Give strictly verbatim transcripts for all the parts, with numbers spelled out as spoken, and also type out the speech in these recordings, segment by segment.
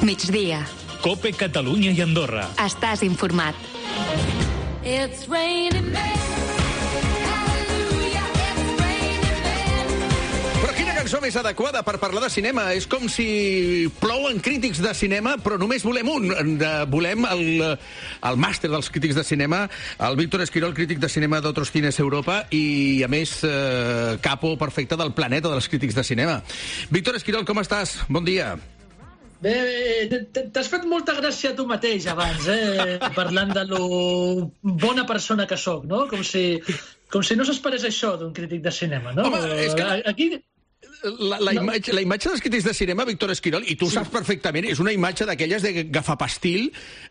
Migdia. COPE Catalunya i Andorra. Estàs informat. It's raining men. Hallelujah, it's raining men. Però quina cançó més adequada per parlar de cinema? És com si plouen crítics de cinema, però només volem un. De, volem el, el màster dels crítics de cinema, el Víctor Esquirol, crític de cinema d'Otros Cines Europa, i, a més, eh, capo perfecte del planeta dels crítics de cinema. Víctor Esquirol, com estàs? Bon dia. Bé, t'has fet molta gràcia tu mateix abans, eh? Parlant de lo bona persona que sóc, no? Com si, com si no s'esperés això d'un crític de cinema, no? Home, és que... Aquí... La, la, imatge, la imatge dels crítics de cinema, Víctor Esquirol, i tu sí. saps perfectament, és una imatge d'aquelles de gafapastil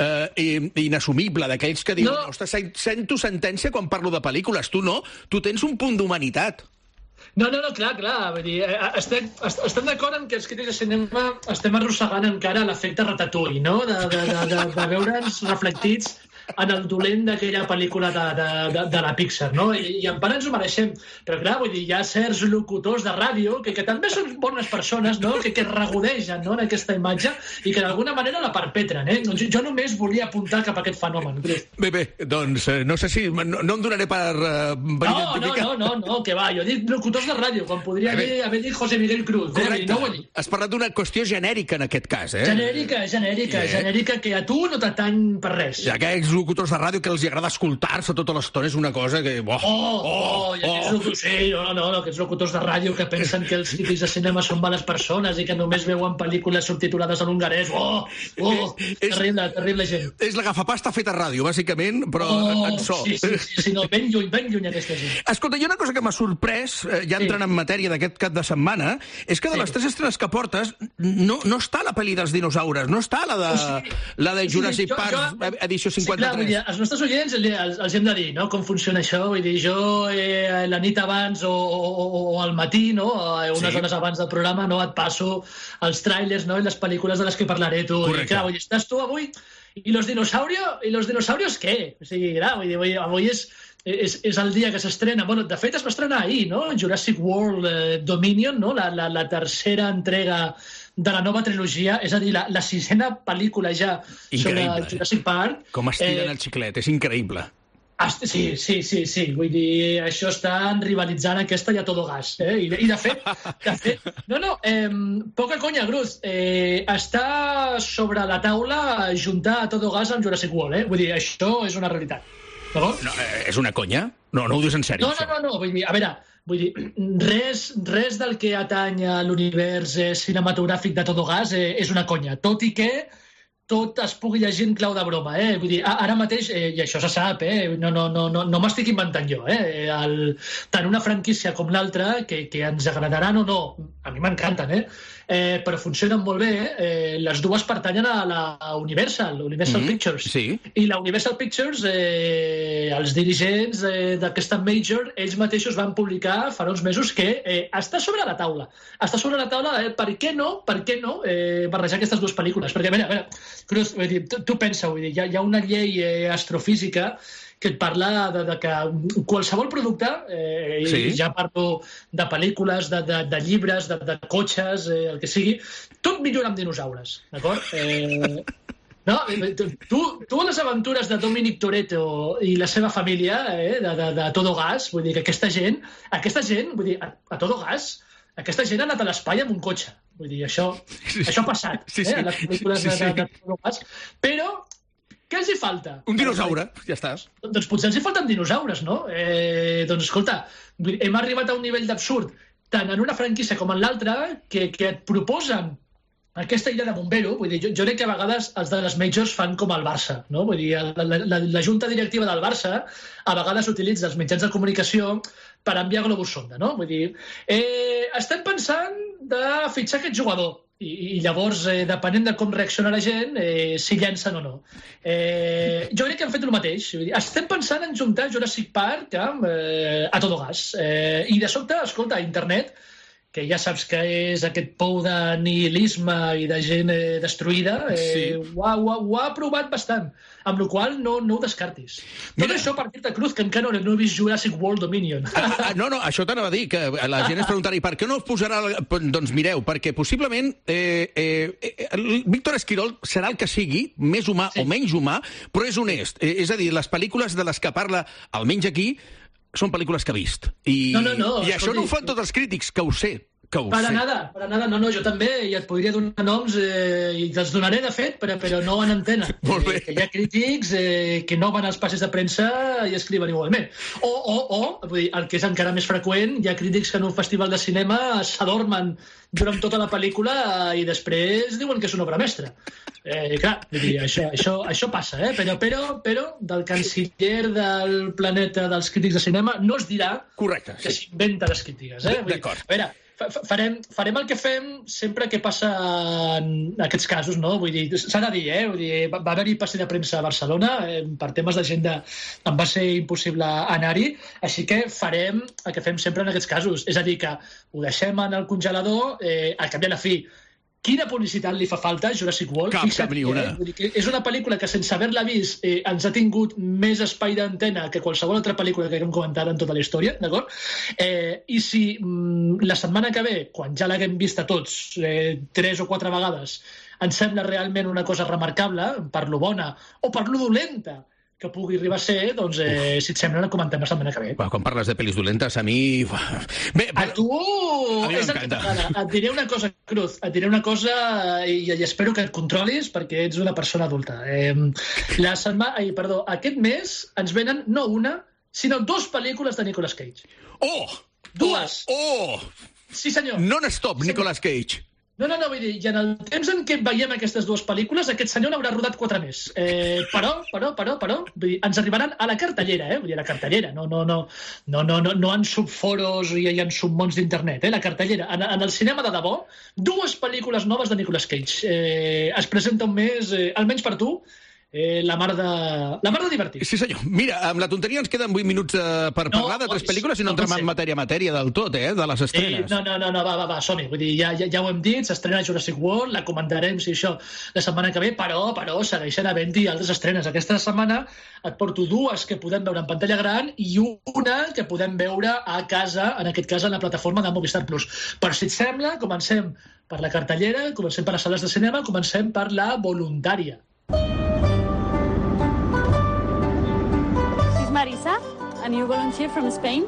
eh, inassumible, d'aquells que diuen, no. ostres, sento sentència quan parlo de pel·lícules. Tu no, tu tens un punt d'humanitat. No, no, no, clar, clar. Vull dir, estem, estem d'acord en que els crítics de cinema estem arrossegant encara l'efecte Ratatouille, no? De, de, de, de, de veure'ns reflectits en el dolent d'aquella pel·lícula de, de, de, de la Pixar, no? I, i en part ens ho mereixem. Però, clar, vull dir, hi ha certs locutors de ràdio que, que també són bones persones, no? Que, que regudegen, no? En aquesta imatge i que d'alguna manera la perpetren, eh? Jo, jo només volia apuntar cap a aquest fenomen. Bé, bé, doncs eh, no sé si... No, no em donaré per... Uh, per no, no, no, no, no, que va. Jo dic locutors de ràdio, quan podria haver, haver dit José Miguel Cruz. Correcte. No ho he dit. Has parlat d'una qüestió genèrica en aquest cas, eh? Genèrica, genèrica, yeah. genèrica, que a tu no t'atany per res. I aquests locutors de ràdio que els agrada escoltar-se tota l'estona és una cosa que... Oh, oh, oh, oh, i aquests, oh. Locutors, sí, no, no, no, aquests locutors de ràdio que pensen que els crítics de cinema són males persones i que només veuen pel·lícules subtitulades en hongarès. Oh, oh, és, terrible, terrible gent. És la gafapasta feta a ràdio, bàsicament, però oh, en so. Sí, sí, sí, sí, no, ben lluny, ben lluny aquesta gent. Escolta, hi ha una cosa que m'ha sorprès, eh, ja entrant sí. en matèria d'aquest cap de setmana, és que de sí. les tres estrenes que portes no, no està la pel·li dels dinosaures, no està la de, o sigui, la de Jurassic sí, jo, Park, jo, edició cinquanta-tres. Sí, clar, dir, els nostres oients els, els hem de dir, no?, com funciona això. Vull dir, jo eh, la nit abans o, o, o al matí, no?, unes sí. hores abans del programa, no, et passo els tràilers, no?, i les pel·lícules de les que parlaré tu. Correcte. I clar, vull dir, estàs tu avui i los dinosaurios, i los dinosaurios què? O sigui, clar, vull dir, avui és És, és el dia que s'estrena. Bueno, de fet, es va estrenar ahir, no? Jurassic World eh, Dominion, no? La, la, la tercera entrega de la nova trilogia, és a dir, la, la sisena pel·lícula ja increïble, sobre Jurassic Park. Com estiren eh, el xiclet, és increïble. Sí, sí, sí, sí. Vull dir, això està rivalitzant aquesta i a todo gas. Eh? I, I, de fet, de fet no, no, eh, poca conya, Cruz. Eh, està sobre la taula juntar a todo gas amb Jurassic World. Eh? Vull dir, això és una realitat. No? No, és una conya? No, no ho dius en sèrio, no, no, no, no, vull dir, a veure, vull dir, res, res del que atany a l'univers eh, cinematogràfic de Todo Gas eh, és una conya, tot i que tot es pugui llegir en clau de broma, eh? Vull dir, ara mateix, eh, i això se sap, eh? No, no, no, no, no m'estic inventant jo, eh? El, tant una franquícia com l'altra, que, que ens agradaran o no, a mi m'encanten, eh? Eh, però funcionen molt bé, eh? Les dues pertanyen a la Universal, Universal mm-hmm. Pictures. Sí. I la Universal Pictures, eh, els dirigents eh, d'aquesta major, ells mateixos van publicar fa uns mesos que eh, està sobre la taula. Està sobre la taula, eh, per què no, per què no eh, barrejar aquestes dues pel·lícules? Perquè, a veure, a veure, Cruz, vull dir, tu, tu pensa, vull dir, hi ha, hi ha una llei eh, astrofísica que et parla de, de que qualsevol producte, eh, sí. i ja parlo de pel·lícules, de, de, de llibres, de, de cotxes, eh, el que sigui, tot millora amb dinosaures, d'acord? Eh, no, tu, tu a les aventures de Dominic Toretto i la seva família, eh, de, de, de Todo Gas, vull dir que aquesta gent, aquesta gent, vull dir, a, a Todo Gas, aquesta gent ha anat a l'espai amb un cotxe. Vull dir, això, sí. això ha passat, sí, sí. eh, a les pel·lícules sí, sí. de, de, de Todo Gas, però què els hi falta? Un dinosaure, ja estàs. Doncs potser els hi falten dinosaures, no? Eh, doncs escolta, hem arribat a un nivell d'absurd, tant en una franquícia com en l'altra, que, que et proposen aquesta idea de bombero. Vull dir, jo, jo crec que a vegades els de les majors fan com el Barça, no? Vull dir, la, la, la junta directiva del Barça a vegades utilitza els mitjans de comunicació per enviar globus sonda, no? Vull dir, eh, estem pensant de fitxar aquest jugador. I, i llavors, eh, depenent de com reacciona la gent, eh, si llancen o no. Eh, jo crec que han fet el mateix. Vull dir, estem pensant en juntar Jurassic Park amb eh, A Todo Gas. Eh, I de sobte, escolta, a internet que ja saps que és aquest pou de nihilisme i de gent eh, destruïda, eh, Sí. ho, ha, ho, ha, ho ha provat bastant, amb la qual no, no ho descartis. Tot Mira- això per dir-te, Cruz, que encara no he vist Jurassic World Dominion. Ah, ah, no, no, això t'anava a dir, que la gent es preguntarà, i per què no es posarà... Doncs mireu, perquè possiblement eh, eh, el Víctor Esquirol serà el que sigui, més humà Sí. o menys humà, però és honest. Eh, és a dir, les pel·lícules de les que parla, almenys aquí, són pel·lícules que ha vist. I, No, no, no, i això escolti. no ho fan tots els crítics, que ho sé, que ho Para sé. nada, para nada, no, no, jo també, i et podria donar noms, eh, i te'ls donaré, de fet, però, però no en antena. Molt bé. Eh, que hi ha crítics eh, que no van als passes de premsa i escriuen igualment. O, o, o, vull dir, el que és encara més freqüent, hi ha crítics que en un festival de cinema s'adormen durant tota la pel·lícula i després diuen que és una obra mestra. Eh, clar, vull dir, això, això, això passa, eh? Però, però, però del canciller del planeta dels crítics de cinema no es dirà Correcte, que sí. s'inventa les crítiques. Eh? Vull dir, D'acord. A veure, fa- fa- farem, farem el que fem sempre que passa en aquests casos, no? Vull dir, s'ha de dir, eh? Vull dir, va, va haver-hi passi de premsa a Barcelona, eh, per temes d'agenda em va ser impossible anar-hi, així que farem el que fem sempre en aquests casos, és a dir, que ho deixem en el congelador, eh, al cap i a la fi. Quina publicitat li fa falta a Jurassic World? Cap, Fixa't cap ni que, una. Eh? Vull dir que és una pel·lícula que sense haver-la vist eh, ens ha tingut més espai d'antena que qualsevol altra pel·lícula que haguem comentat en tota la història, d'acord? Eh, I si mm, la setmana que ve, quan ja l'haguem vist a tots eh, tres o quatre vegades, ens sembla realment una cosa remarcable, per lo bona o per lo dolenta que pugui arribar a ser, doncs, eh, si et sembla, la comentem la setmana que ve. Bueno, quan parles de pel·lis dolentes, a mi... Bé, A tu A mi és el que m'encanta. t'agrada. Et diré una cosa, Cruz, et diré una cosa i, i espero que et controlis perquè ets una persona adulta. Eh, la setmana, ai, perdó, aquest mes ens venen no una, sinó dos pel·lícules de Nicolas Cage. Oh! Dues. Oh! oh! Sí, senyor. Non-stop, Sí, Nicolas Cage. No, no, no, vull dir, i en el temps en què veiem aquestes dues pel·lícules, aquest senyor n'haurà rodat quatre més. Eh, però, però, però, però, vull dir, ens arribaran a la cartellera, eh? Vull dir, a la cartellera, no, no, no, no, no, no, no en subforos i en submons d'internet, eh? La cartellera. En, en el cinema de debò, dues pel·lícules noves de Nicolas Cage. Eh, es presenta un mes, eh, almenys per tu, eh, la mar de, la mar de divertir. Sí, senyor. Mira, amb la tonteria ens queden vuit minuts eh, per No, parlar de tres oi, pel·lícules i no no entrem pot en ser. matèria matèria del tot, eh, de les Sí, estrenes. no, no, no, no, va, va, va, som-hi. Vull dir, ja, ja, ja ho hem dit, s'estrena Jurassic World, la comentarem, si això, la setmana que ve, però, però, segueixen havent-hi altres estrenes. Aquesta setmana et porto dues que podem veure en pantalla gran i una que podem veure a casa, en aquest cas, en la plataforma de Movistar Plus. Però, si et sembla, comencem per la cartellera, comencem per les sales de cinema, comencem per la voluntària. She's Marisa, a new volunteer from Spain.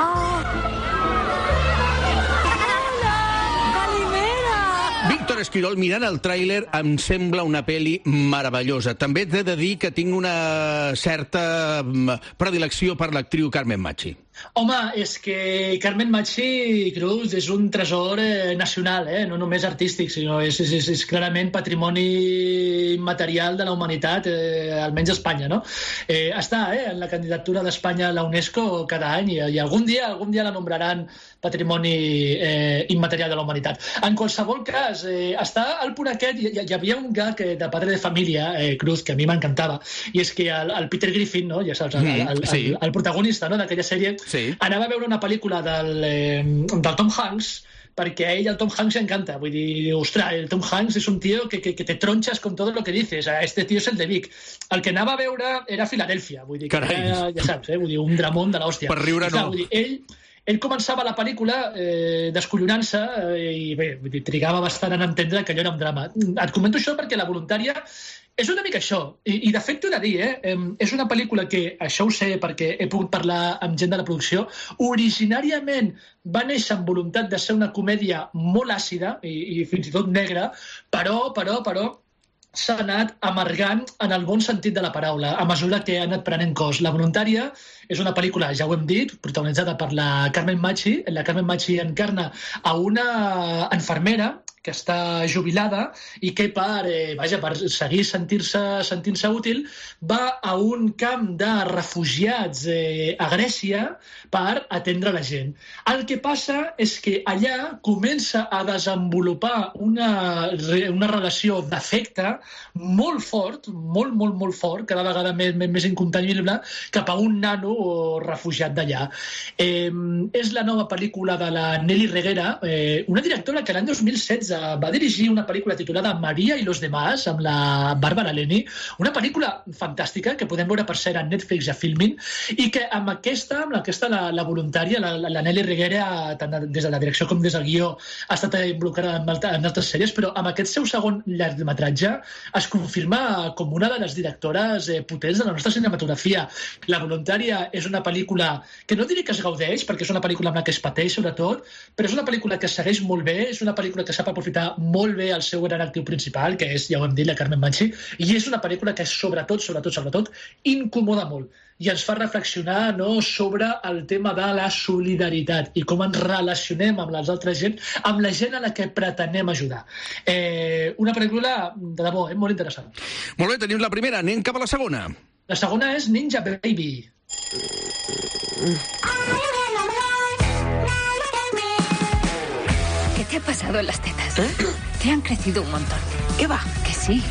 Víctor Esquirol, mirant el tràiler, em sembla una pel·li meravellosa. També t'he de dir que tinc una certa mm, predilecció per l'actriu Carmen Machi. Home, és que Carmen Machi Cruz és un tresor eh, nacional, eh? No només artístic, sinó és, és, és, és clarament patrimoni immaterial de la humanitat, eh, almenys a Espanya, no? Eh, està eh, en la candidatura d'Espanya a la UNESCO cada any i, i algun dia algun dia la nombraran patrimoni eh, immaterial de la humanitat. En qualsevol cas, eh, està al punt aquest, hi, hi havia un gag eh, de Padre de Família, eh, Cruz, que a mi m'encantava, i és que el, el Peter Griffin, no? Ja saps, el, el, el, sí. el, el protagonista, no?, d'aquella sèrie, Sí. anava a veure una pel·lícula del, eh, del Tom Hanks perquè a ell el Tom Hanks encanta. Vull dir, ostres, el Tom Hanks és un tío que, que, que te tronchas con todo lo que dices. Este tío es el de Vic. El que anava a veure era Filadèlfia. Vull dir, que Carai. era, ja saps, eh? Vull dir, un dramón de l'hòstia. Per riure I, clar, no. Vull dir, ell, ell començava la pel·lícula eh, descollonant-se eh, i bé, vull dir, trigava bastant en entendre que allò era un drama. Et comento això perquè La Voluntària és una mica això, i, i de fet t'ho he de dir, eh? És una pel·lícula que, això ho sé perquè he pogut parlar amb gent de la producció, originàriament va néixer amb voluntat de ser una comèdia molt àcida i, i fins i tot negra, però, però, però, s'ha anat amargant en el bon sentit de la paraula, a mesura que ha anat prenent cos. La Voluntària és una pel·lícula, ja ho hem dit, protagonitzada per la Carmen Machi. La Carmen Machi encarna a una infermera que està jubilada i que per, eh, vaja, per seguir sentir-se sentint-se útil va a un camp de refugiats eh, a Grècia per atendre la gent. El que passa és que allà comença a desenvolupar una, una relació d'afecte molt fort, molt, molt, molt fort, cada vegada més, més incontenible, cap a un nano refugiat d'allà. Eh, és la nova pel·lícula de la Nelly Reguera, eh, una directora que l'any dos mil setze va dirigir una pel·lícula titulada Maria y los demás, amb la Bàrbara Leni, una pel·lícula fantàstica que podem veure per cert a Netflix i a Filmin, i que amb aquesta, amb aquesta la, la voluntària, la, la Nelly Reguera, tant des de la direcció com des del guió, ha estat involucrada en, alta, en altres sèries, però amb aquest seu segon llargmetratge es confirma com una de les directores eh, potents de la nostra cinematografia. La voluntària és una pel·lícula que no diré que es gaudeix, perquè és una pel·lícula amb la que es pateix, sobretot, però és una pel·lícula que segueix molt bé, és una pel·lícula que sap aprofitar molt bé el seu gran actiu principal, que és, ja ho hem dit, la Carmen Machi, i és una pel·lícula que sobretot, sobretot, sobretot, incomoda molt i ens fa reflexionar, no, sobre el tema de la solidaritat i com ens relacionem amb les altres gent, amb la gent a la que pretenem ajudar. Eh, una pel·lícula, de debò, eh, molt interessant. Molt bé, tenim la primera, anem cap a la segona. La segona és Ninja Baby. ¿Qué te ha pasado en las tetas? ¿Eh? Te han crecido un montón. ¿Qué va? Que sí.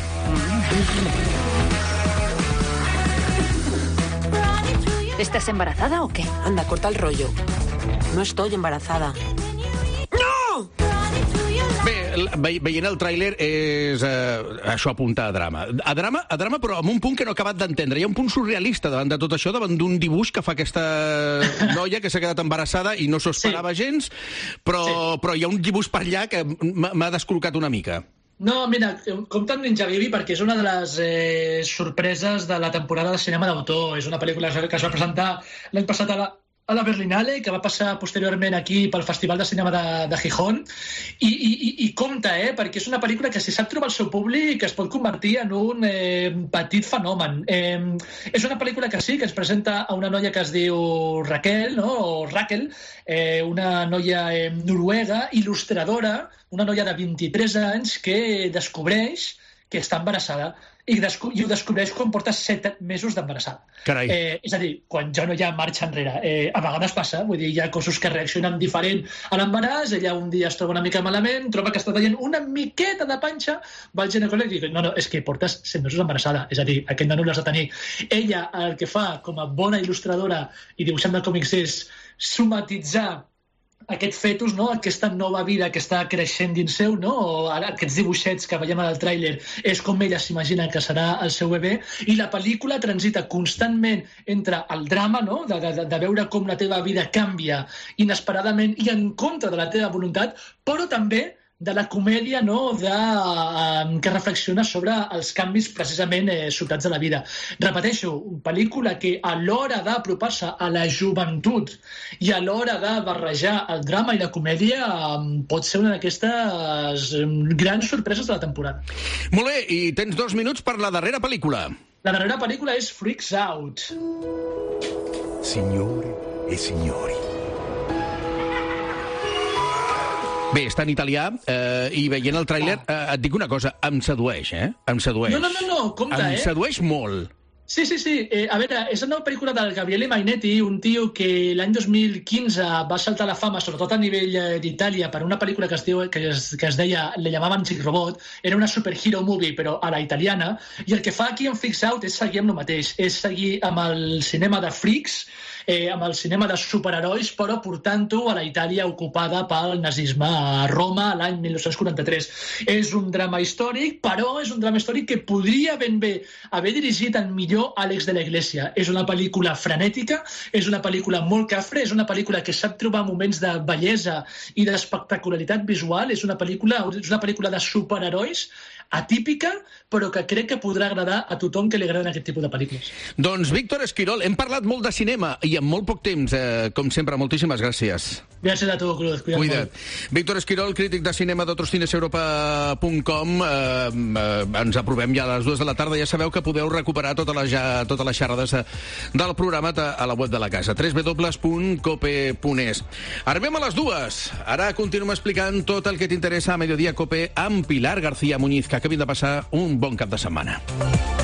¿Estás embarazada o qué? Anda, corta el rollo. No estoy embarazada. ¡No! Bé, ve veient el tràiler és eh, això apunta a drama. A drama, a drama, però amb un punt que no he acabat d'entendre. Hi ha un punt surrealista davant de tot això, davant d'un dibuix que fa aquesta noia que s'ha quedat embarassada i no s'ho esperava sí. gens, però, sí. però hi ha un dibuix per allà que m'ha descol·locat una mica. No, mira, compta amb Ninja Baby perquè és una de les eh, sorpreses de la temporada de cinema d'autor. És una pel·lícula que es va presentar l'any passat a la, a la Berlinale, que va passar posteriorment aquí pel Festival de Cinema de, de Gijón, i, i, i compta, eh, perquè és una pel·lícula que si sap trobar el seu públic que es pot convertir en un eh, petit fenomen. Eh, és una pel·lícula que sí, que ens presenta a una noia que es diu Raquel, no? o Raquel, eh, una noia eh, noruega, il·lustradora, una noia de vint-i-tres anys que descobreix que està embarassada i, desco i ho descobreix quan porta set mesos d'embarassada. Carai. Eh, és a dir, quan ja no hi ha marxa enrere. Eh, a vegades passa, vull dir, hi ha cossos que reaccionen diferent a l'embaràs, ella un dia es troba una mica malament, troba que està veient una miqueta de panxa, va al ginecòleg i diu, no, no, és que portes set mesos embarassada, és a dir, aquest nano l'has de tenir. Ella el que fa com a bona il·lustradora i dibuixant de còmics és somatitzar aquest fetus, no? Aquesta nova vida que està creixent dins seu, no? O ara, aquests dibuixets que veiem al tràiler és com ella s'imagina que serà el seu bebè, i la pel·lícula transita constantment entre el drama, no? de, de, de veure com la teva vida canvia inesperadament i en contra de la teva voluntat, però també de la comèdia, no? de, eh, que reflexiona sobre els canvis precisament eh, sobtats de la vida. Repeteixo, pel·lícula que a l'hora d'apropar-se a la joventut i a l'hora de barrejar el drama i la comèdia eh, pot ser una d'aquestes eh, grans sorpreses de la temporada. Molt bé, i tens dos minuts per la darrera pel·lícula. La darrera pel·lícula és Freaks Out. Signore e signori. Bé, està en italià eh, i veient el tràiler eh, et dic una cosa, em sedueix, eh? Em sedueix. No, no, no, no compte, em eh? Em sedueix molt. Sí, sí, sí. Eh, a veure, és una nova pel·lícula del Gabriele Mainetti, un tio que l'any dos mil quinze va saltar la fama, sobretot a nivell eh, d'Itàlia, per una pel·lícula que es, diu, que es, que es deia, le llamaven Chick Robot, era una superhero movie, però a la italiana, i el que fa aquí en Freaks Out és seguir amb el mateix, és seguir amb el cinema de freaks, eh, amb el cinema de superherois, però portant-ho a la Itàlia ocupada pel nazisme a Roma l'any mil nou-cents quaranta-tres. És un drama històric, però és un drama històric que podria ben bé haver dirigit en millor Àlex de la Iglesia. És una pel·lícula frenètica, és una pel·lícula molt cafre, és una pel·lícula que sap trobar moments de bellesa i d'espectacularitat visual, és una pel·lícula, és una pel·lícula de superherois atípica, però que crec que podrà agradar a tothom que li agraden aquest tipus de pel·lícules. Doncs, Víctor Esquirol, hem parlat molt de cinema i i en molt poc temps. Eh, com sempre, moltíssimes gràcies. Gràcies a tu, Cruz. Cuida't Cuida't. molt. Víctor Esquirol, crític de cinema d'otroscineseuropa punt com. Eh, eh, ens aprovem ja a les dues de la tarda. Ja sabeu que podeu recuperar totes les, ja, totes les xerrades del programa a la web de la casa, w w w punt cope punt es. Arribem a les dues. Ara continuem explicant tot el que t'interessa a Mediodía Cope amb Pilar García Muñiz, que acabin de passar un bon cap de setmana.